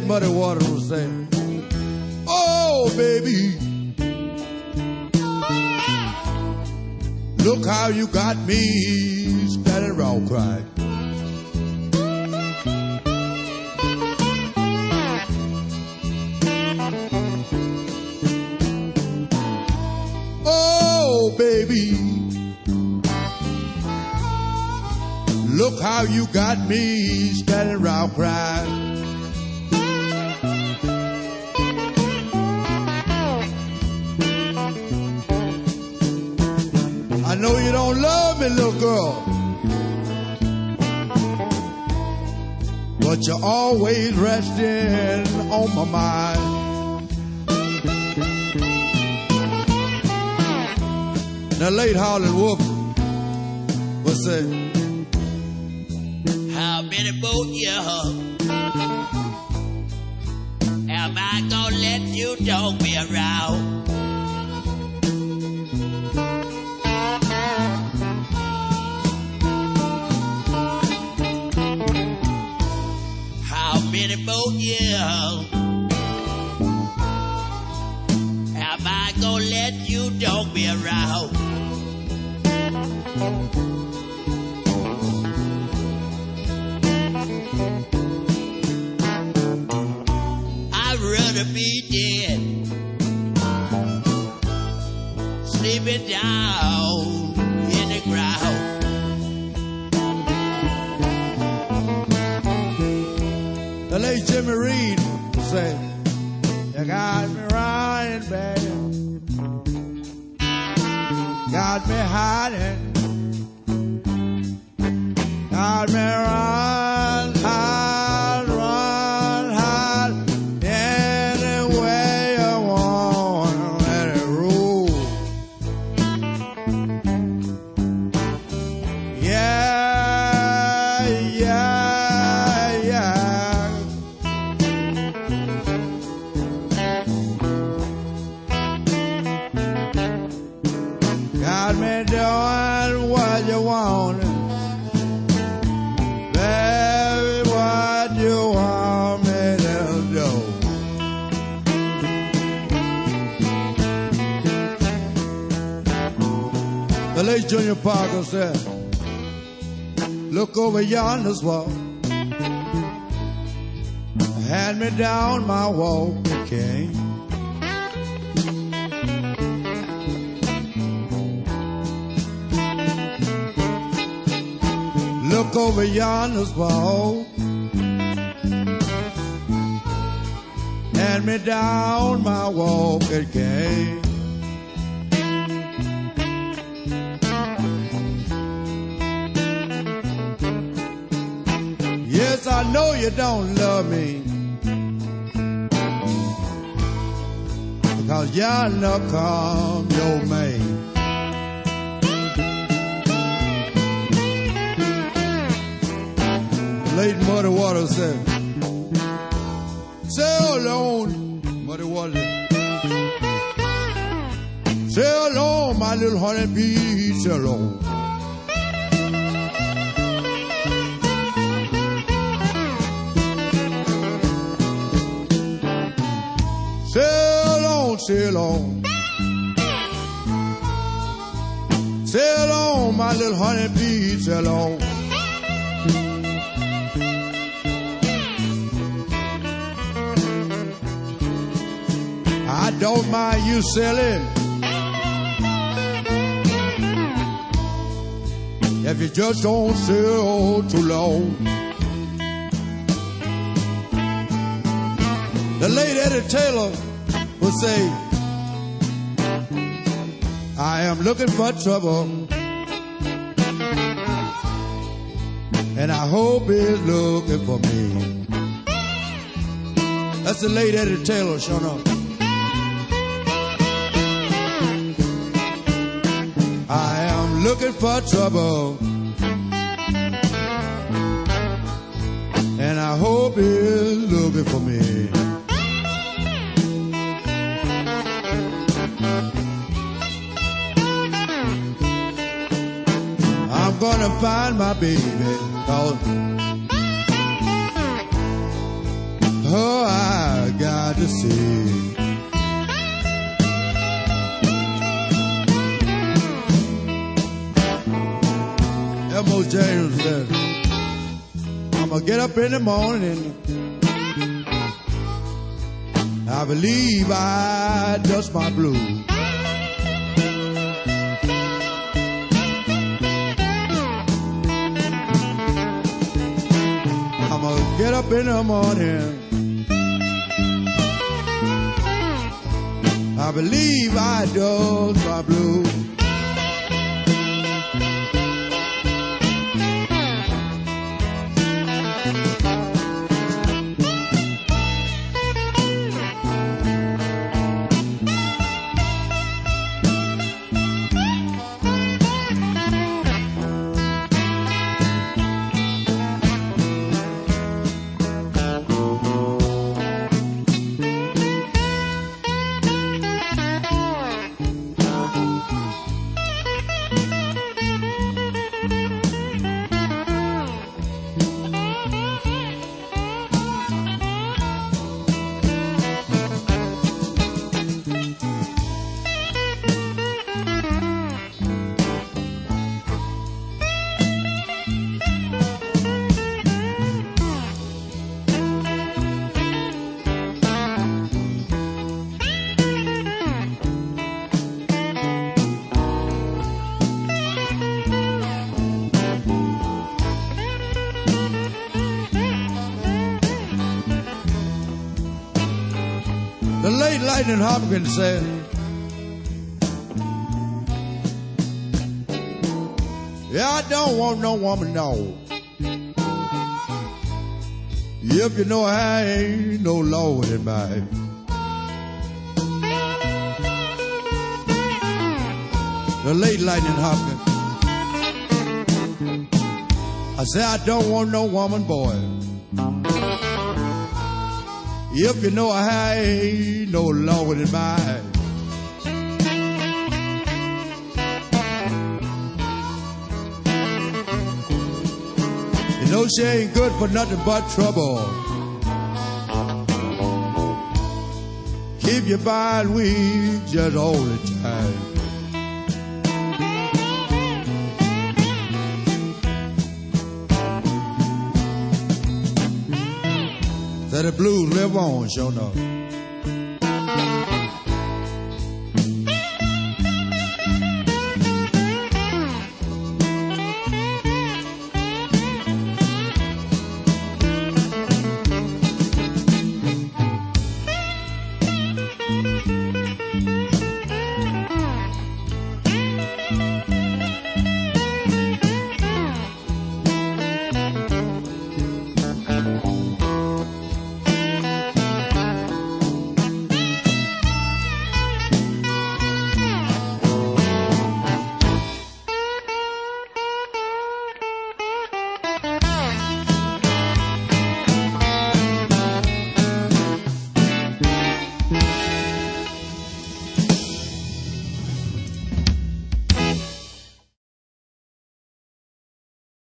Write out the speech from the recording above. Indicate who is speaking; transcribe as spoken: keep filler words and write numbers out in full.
Speaker 1: Muddy Waters was saying, oh, baby, look how you got me standing around crying. Oh, baby, look how you got me standing around crying. I know you don't love me, little girl, but you're always resting on my mind. Now, late Howlin' Wolf was saying,
Speaker 2: how many more years am I gonna let you dog me around? How many more years am I gonna let you dog me around? I'd rather be dead, sleeping down in the ground.
Speaker 1: The late Jimmy Reed said, you got me running, baby, got me hiding, got me run, hide, run, hide, any way you want, let it roll. Yeah, yeah, yeah. Got me doing what you want, baby, what you want me to do. The late Junior Parker said, look over yonder's wall, hand me down my walk, okay. Look over yonder's wall, hand me down my walking cane. Yes, I know you don't love me, because yonder come your mate. Late Muddy Waters said, sail alone, Muddy Waters, sail alone, my little honeybee, sail alone. Sail on, sail on, sail on, my little honeybee, sail on. I don't mind you sailing if you just don't sail too long. The late Eddie Taylor would say, I am looking for trouble, and I hope he's looking for me. That's the late Eddie Taylor showing up. I am looking for trouble, and I hope he's looking for me. I'm gonna find my baby, cause, Oh, I got to see. M O James said, I'm gonna get up in the morning. I believe I dust my blues. I'm gonna get up in the morning. I believe I dust my blues. The late Lightning Hopkins said, yeah, I don't want no woman, no. If you know I ain't no Lord in my. The late Lightning Hopkins. I said, I don't want no woman, boy. If you know I ain't no Lord in my. You know she ain't good for nothing but trouble. Keep you buying weed just all the time. That the blues live on, sure enough.